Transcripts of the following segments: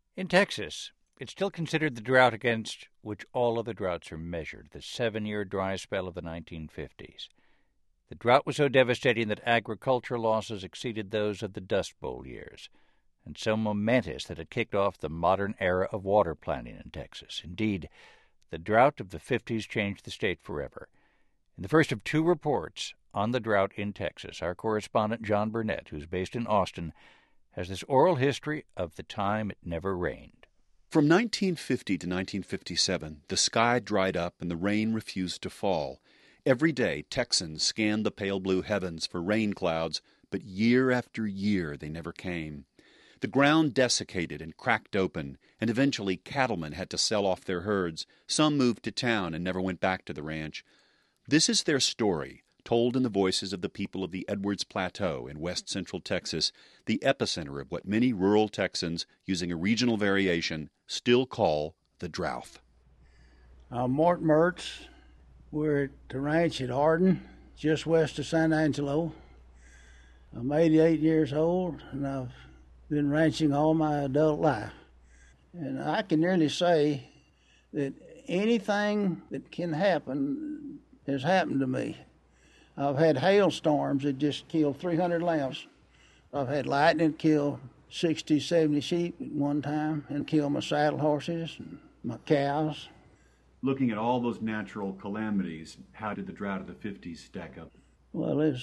In Texas, it's still considered the drought against which all other droughts are measured, the 7-year dry spell of the 1950s. The drought was so devastating that agricultural losses exceeded those of the Dust Bowl years, and so momentous that it kicked off the modern era of water planning in Texas. Indeed, the drought of the 50s changed the state forever. In the first of two reports on the drought in Texas, our correspondent John Burnett, who's based in Austin, has this oral history of the time it never rained. From 1950 to 1957, the sky dried up and the rain refused to fall. Every day, Texans scanned the pale blue heavens for rain clouds, but year after year they never came. The ground desiccated and cracked open, and eventually cattlemen had to sell off their herds. Some moved to town and never went back to the ranch. This is their story, told in the voices of the people of the Edwards Plateau in west central Texas, the epicenter of what many rural Texans, using a regional variation, still call the drought. Mort Mertz. We're at the ranch at Hardin, just west of San Angelo. I'm 88 years old, and I've been ranching all my adult life. And I can nearly say that anything that can happen has happened to me. I've had hailstorms that just killed 300 lambs. I've had lightning kill 60, 70 sheep at one time and kill my saddle horses and my cows. Looking at all those natural calamities, how did the drought of the 50s stack up? Well, it's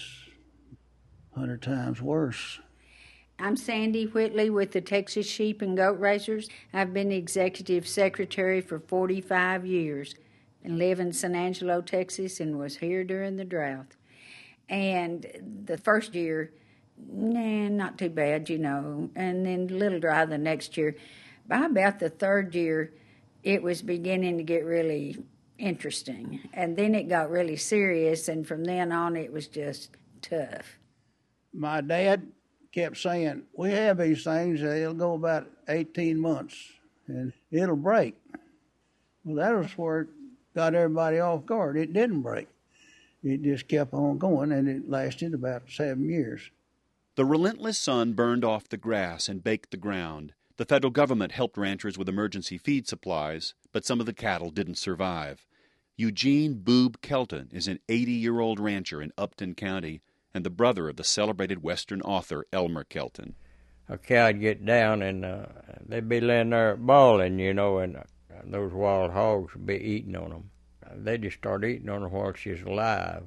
100 times worse. I'm Sandy Whitley with the Texas Sheep and Goat Raisers. I've been executive secretary for 45 years and live in San Angelo, Texas, and was here during the drought. And the first year, not too bad, and then a little dry the next year. By about the third year, it was beginning to get really interesting. And then it got really serious, and from then on it was just tough. My dad kept saying, we have these things, it'll go about 18 months, and it'll break. Well, that was where it got everybody off guard. It didn't break. It just kept on going, and it lasted about 7 years. The relentless sun burned off the grass and baked the ground. The federal government helped ranchers with emergency feed supplies, but some of the cattle didn't survive. Eugene Boob Kelton is an 80-year-old rancher in Upton County and the brother of the celebrated Western author Elmer Kelton. A cow'd get down and they'd be laying there bawling, and those wild hogs would be eating on them. They just start eating on her while she's alive.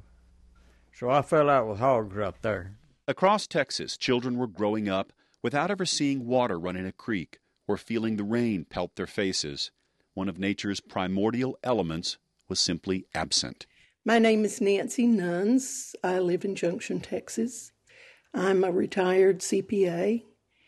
So I fell out with hogs up there. Across Texas, children were growing up without ever seeing water run in a creek or feeling the rain pelt their faces. One of nature's primordial elements was simply absent. My name is Nancy Nuns. I live in Junction, Texas. I'm a retired CPA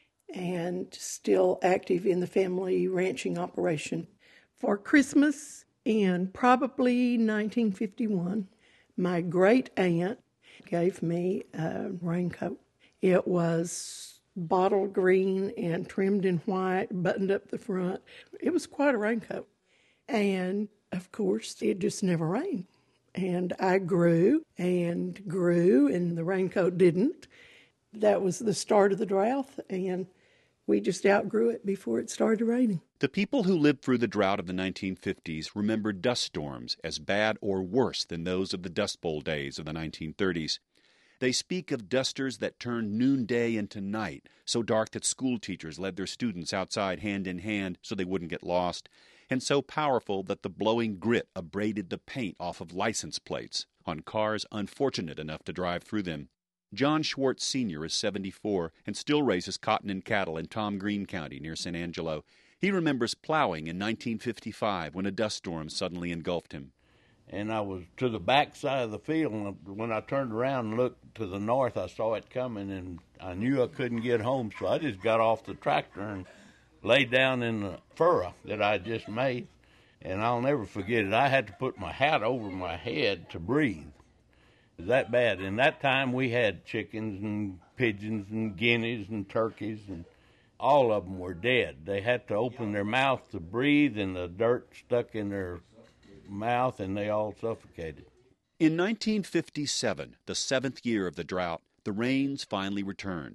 and still active in the family ranching operation. For Christmas in probably 1951, my great aunt gave me a raincoat. It was bottle green and trimmed in white, buttoned up the front. It was quite a raincoat. And, of course, it just never rained. And I grew, and the raincoat didn't. That was the start of the drought, and we just outgrew it before it started raining. The people who lived through the drought of the 1950s remember dust storms as bad or worse than those of the Dust Bowl days of the 1930s. They speak of dusters that turned noonday into night, so dark that school teachers led their students outside hand in hand so they wouldn't get lost, and so powerful that the blowing grit abraded the paint off of license plates on cars unfortunate enough to drive through them. John Schwartz Sr. is 74 and still raises cotton and cattle in Tom Green County near San Angelo. He remembers plowing in 1955 when a dust storm suddenly engulfed him. And I was to the back side of the field, and when I turned around and looked to the north, I saw it coming, and I knew I couldn't get home, so I just got off the tractor and laid down in the furrow that I just made. And I'll never forget it. I had to put my hat over my head to breathe. It was that bad. And that time we had chickens and pigeons and guineas and turkeys, and all of them were dead. They had to open their mouth to breathe, and the dirt stuck in their mouth, and they all suffocated. In 1957, the 7th year of the drought, the rains finally returned.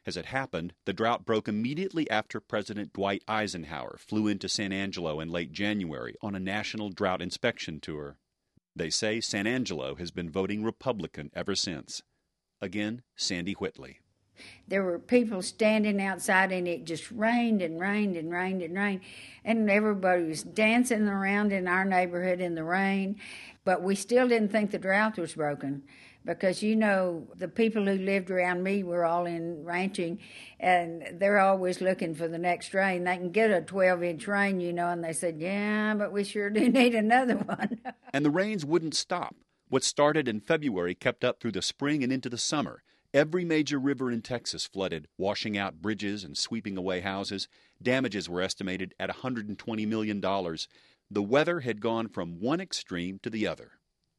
As it happened, the drought broke immediately after President Dwight Eisenhower flew into San Angelo in late January on a national drought inspection tour. They say San Angelo has been voting Republican ever since. Again, Sandy Whitley. There were people standing outside, and it just rained and rained and rained and rained. And everybody was dancing around in our neighborhood in the rain. But we still didn't think the drought was broken because, you know, the people who lived around me were all in ranching, and they're always looking for the next rain. They can get a 12-inch rain, you know, and they said, yeah, but we sure do need another one. And the rains wouldn't stop. What started in February kept up through the spring and into the summer. Every major river in Texas flooded, washing out bridges and sweeping away houses. Damages were estimated at $120 million. The weather had gone from one extreme to the other.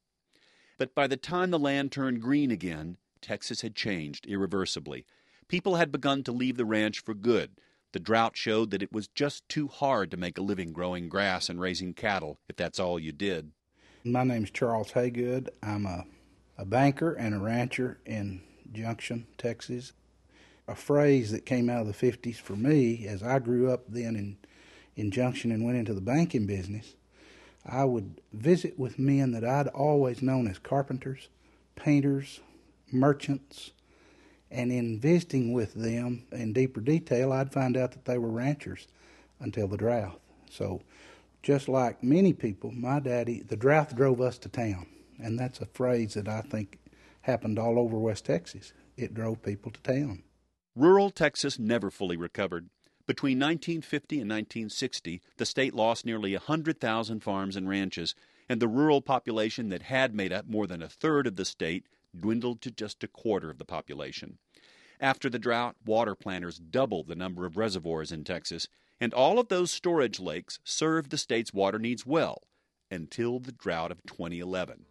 But by the time the land turned green again, Texas had changed irreversibly. People had begun to leave the ranch for good. The drought showed that it was just too hard to make a living growing grass and raising cattle, if that's all you did. My name's Charles Haygood. I'm a banker and a rancher in Junction, Texas. A phrase that came out of the 50s for me, as I grew up then in Junction and went into the banking business, I would visit with men that I'd always known as carpenters, painters, merchants, and in visiting with them in deeper detail, I'd find out that they were ranchers until the drought. So just like many people, my daddy, the drought drove us to town, and that's a phrase that I think happened all over West Texas. It drove people to town. Rural Texas never fully recovered. Between 1950 and 1960, the state lost nearly 100,000 farms and ranches, and the rural population that had made up more than a third of the state dwindled to just a quarter of the population. After the drought, water planters doubled the number of reservoirs in Texas, and all of those storage lakes served the state's water needs well, until the drought of 2011.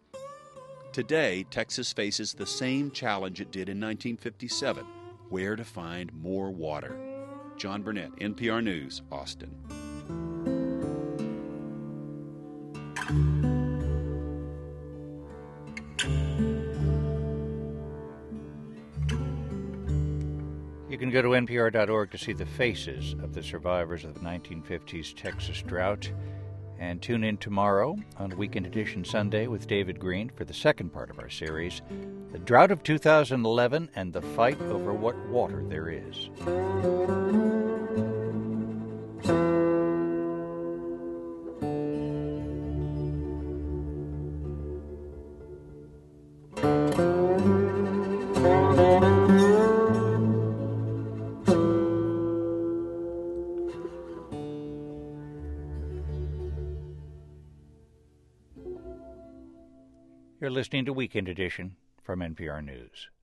Today, Texas faces the same challenge it did in 1957, where to find more water. John Burnett, NPR News, Austin. You can go to npr.org to see the faces of the survivors of the 1950s Texas drought. And tune in tomorrow on Weekend Edition Sunday with David Green for the second part of our series, The Drought of 2011 and the Fight Over What Water There Is. You're listening to Weekend Edition from NPR News.